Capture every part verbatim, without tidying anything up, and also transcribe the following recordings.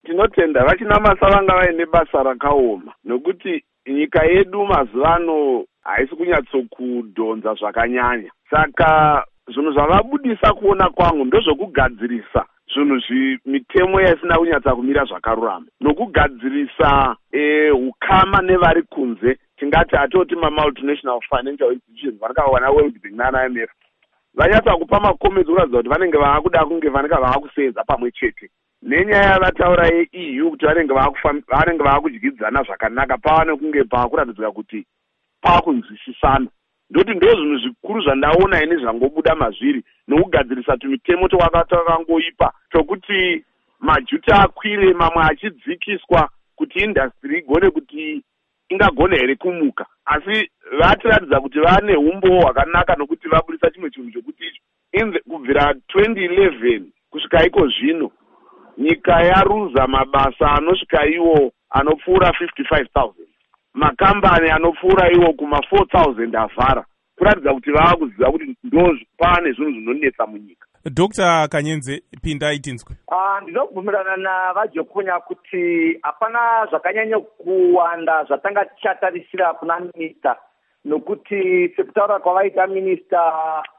tinotenda vachinamasa vanga vaine basa rakaoma, nokuti nyika yedu mazuvano haisi kunyatsokudhonza zvakanyanya. Saka zvinhu zvavabudisa kuona kwangu ndozvokugadzirisa zvinhu mitemo yaisina kunyatsa kumira zvakarurama, nokugadzirisa hukama nevari kunze, tingati atoti ma-multinational financial institutions vanakawana World Bank nana I M F vanyatsa kupa makomenti kuratidza kuti vanenge vaakuda kunge vanenge vaakuseedza pamwe chete nenyaya yavataura ye-E U kuti vanenge vanenge vaakudyidzana zvakanaka pava nekunge paakuratidzika kuti paakunzwisisana. Ndoti ndo zvinhu zvikuru zvandaona ini zvangobuda mazviri nokugadzirisa tumitemo twakangoipa tokuti majuta akwire, mamwe achidzikiswa kuti industry igone kuti ingagona here kumuka. Asi vatiratidza kuti vane umbo hwakanaka nokuti vabudisa chimwe chinhu chokuti kubvira twenty eleven kusvika iko zvino nyika yaruza mabasa anosvika iwo anopfuura fifty-five thousand. Makambani anopfuura iwo kuma four thousand avhara, kuratidza kuti vaakuziva kuti ndo pane zvinhu zvinonetsa munyika. Doctor Kanyenze, pinda itinzwe. Ah, ndinobvumirana navaJokonya kuti hapana zvakanyanya kuwanda zvatanga tichatarisira kuna minista, nokuti sekutaura kwavaita minista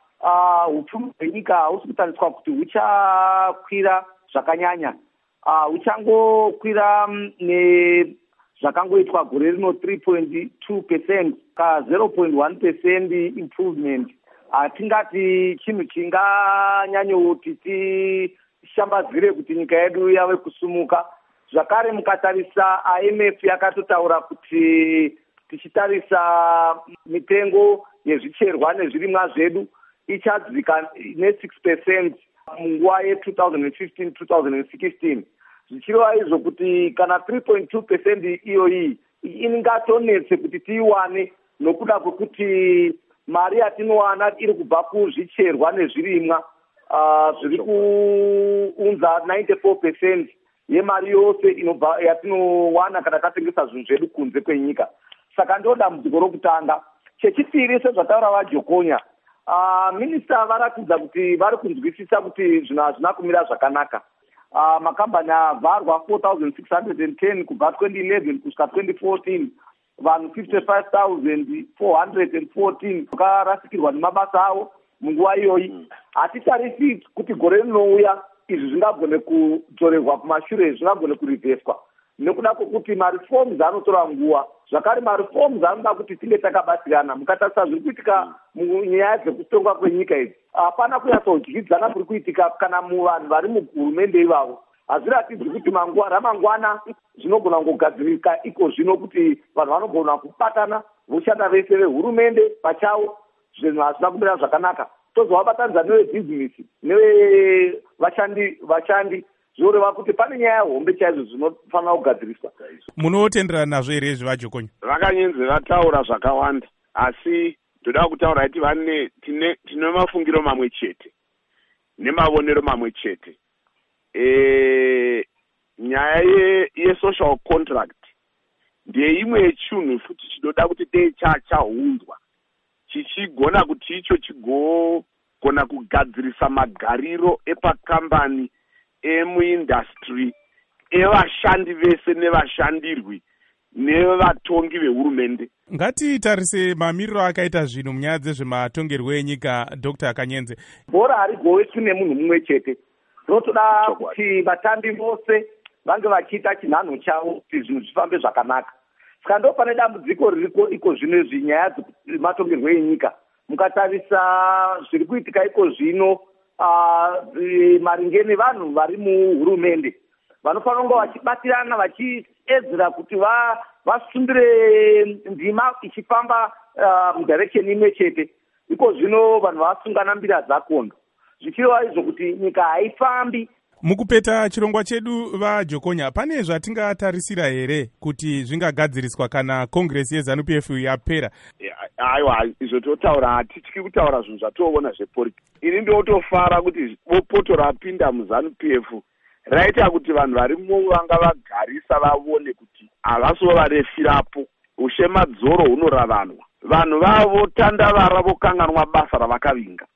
hupfumi hwenyika hahusi kutariswa kuti huchakwira zvakanyanya. Huchangokwira ne zvakangoitwa gore rino three point two percent ka zero point one percent improvement. Hatingati chinhu chinganyanyoti tishambadzire kuti nyika yedu yave kusumuka. Zvakare mukatarisa I M F yakatotaura kuti tichitarisa mitengo yezvicherwa nezvirimwa zvedu ichadzika ne six percent munguva ye twenty fifteen to twenty sixteen. Zvichireva izvo kuti kana three point two percent iyoyi ingatonetse kuti tiiwane nokuda kwekuti mari yatinowana iri kubva kuzvicherwa nezvirimwa uh, zviri kuunza ninety-four percent yemari yose inobva yatinowana kana tatengesa zvinhu zvedu kunze kwenyika. Saka ndo dambudziko rokutanga. Chechipiri sezvataura vaJokonya, uh, minista varatidza kuti vari kunzwisisa kuti zvinhu hazvina kumira zvakanaka. Uh, makambani avharwa four thousand six hundred ten kubva twenty eleven kusvika twenty fourteen, vanhu fifty-five thousand four hundred fourteen vakarasikirwa nemabasa avo munguva iyoyi. Hatitarisi kuti gore rinouya izvi zvingagone kudzorerwa kumashure, zvingagone kurivheswa nekuda kwokuti marifoms anotora nguva. Zvakare marifoms anoda kuti tinge takabatsirana. Mukatarisa zviri kuitika munyaya dzekutongwa kwenyika idzi, hapana kunyatsodyidzana kuri kuitika kana muvanhu vari muhurumende ivavo. Hazviratidzi kuti manguva ramangwana zvinogona kungogadzirika iko zvino kuti vanhu vanogona kubatana voshanda vese vehurumende pachavo. Zvinhu hazvina kumira zvakanaka. Tozovabatanidza nevebhizinesi nevashandi vashandi zvoreva kuti pane nyaya hombe chaizvo zvinofanira kugadziriswa. Munotenderana nazvo here zvevaJokonya? Vakanyenze vataura zvakawanda, asi ndoda kutaura kuti vane tine tine mafungiro mamwe chete nemavonero mamwe chete. E, nyaya ye, ye social contract ndeimwe yechinhu futi chinoda kuti dei chachaunzwa chichigona kuti icho chigogona kugadzirisa magariro epakambani, emuindustry, evashandi vese nevashandirwi nevatongi vehurumende. Ngatitarise mamiriro akaita zvinhu munyaya dzezvematongerwo enyika. Doctor Kanyenze, bhora harigowesu nemunhu mumwe chete. Rotoda kuti vatambi vose vange vachiita chinhanho chavo kuti zvinhu zvifambe zvakanaka. Saka ndo pane dambudziko ririko iko zvino zvinyaya dzematongerwo enyika. Mukatarisa zviri kuitika iko zvino uh, maringe nevanhu vari muhurumende vanofanira kunge vachibatirana vachiedzera kuti vasungire ndima ichifamba uh, mudirection imwe chete. Iko zvino vanhu vasungana mbira dzakondo, zvichireva izvo kuti nyika haifambi. Mukupeta chirongwa chedu vaJokonya, pane zvatingatarisira here kuti zvingagadziriswa kana Congress yeZanu P F yapera? Aiwa, izvo totaura hatityi kutaura zvinhu zvatoona zvepolitiki. Ini ndotofara kuti bopoto rapinda muZanu P F raita kuti vanhu varimo vanga vagarisa vavone kuti havasiwo varefirapo. Ushemadzoro hunoravanwa. Vanhu vavo tandavara vokanganwa basa ravakavinga.